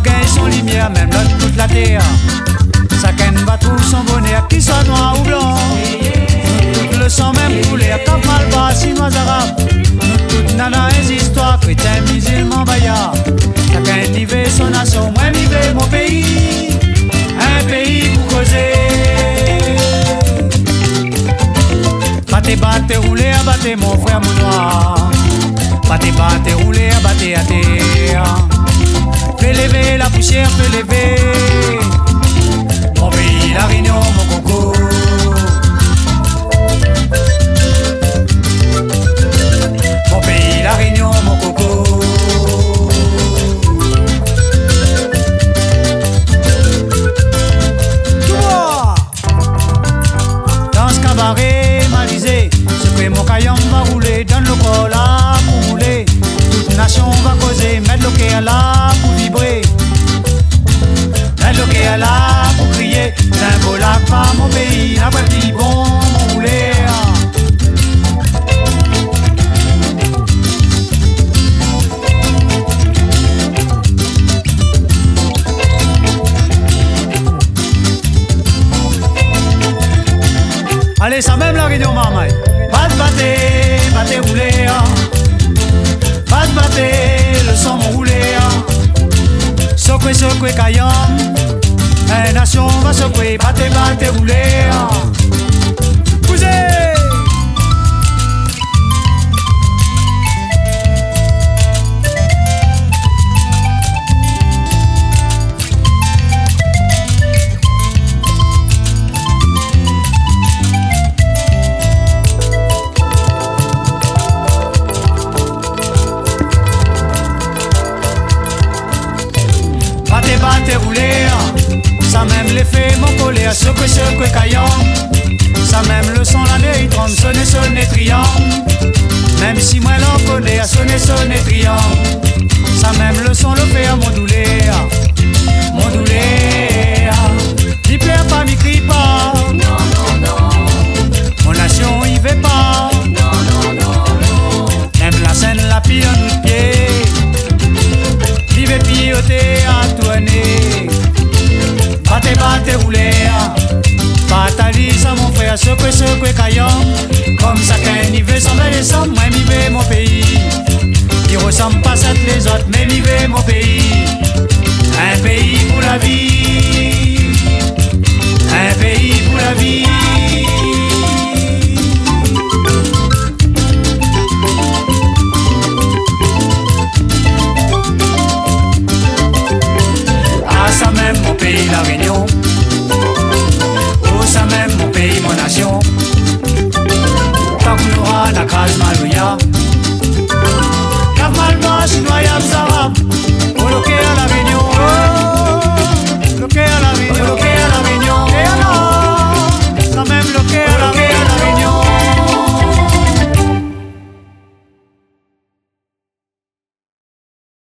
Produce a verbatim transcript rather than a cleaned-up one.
gagne son lumière, même l'autre toute la terre. Chacun va trouver son bonheur, qu'il soit noir ou blanc. Nous tous le sang même couleur, comme Malba, chinois, arabe. Nous toutes nana les histoires, chrétiens, musulmans, bayards. Chacun vivait son nation, moi vivais mon pays. Un pays pour causer. Battez, battez, roulez, abattez mon frère, mon noir. Battez, battez, roulez, abattez à terre. Fais lever la poussière, fais lever. Mon pays, la Réunion, mon coco. Mon pays, la Réunion, mon coco. Dans ce cabaret malisé, ce que mon caillon va rouler, donne le col là pour rouler. Toute nation va causer, mettre le quai à là pour vibrer. Mettre le quai à là pour crier. C'est un beau lac par mon pays, la vraie vie bon, mon rouler. Allez, ça même la Réunion, maman. Batte, battez, battez, roulez. Batte, battez, le son mon roulé. Secouez, secouez, caillon. La nation va secouer, battez, battez, roulez. Bougez. Battez, roulez, ça même l'effet mon colère, secoué, secoué, caillon. Ça même le son la nuit tremble, sonner, sonner, triant. Même si moi l'en connais, sonner, sonner, triant. Ça même le son le fait à mon doulé, mon doulé. N'y plaît pas, m'y crie pas. Non, non, non. Mon nation y va pas. Non, non, non, non. Même la scène la pile en nous de pied. Vive piloter à tourner. Battez, battez, roulez. Batalise à mon frère, secoué, secoué, caillon. Comme ça qu'un niveau s'en va descendre, moi vivez mon pays. Il ressemble pas à les autres, mais vivez mon pays. Un pays pour la vie. Un pays pour la vie. Ah, ça même mon pays, la Réunion.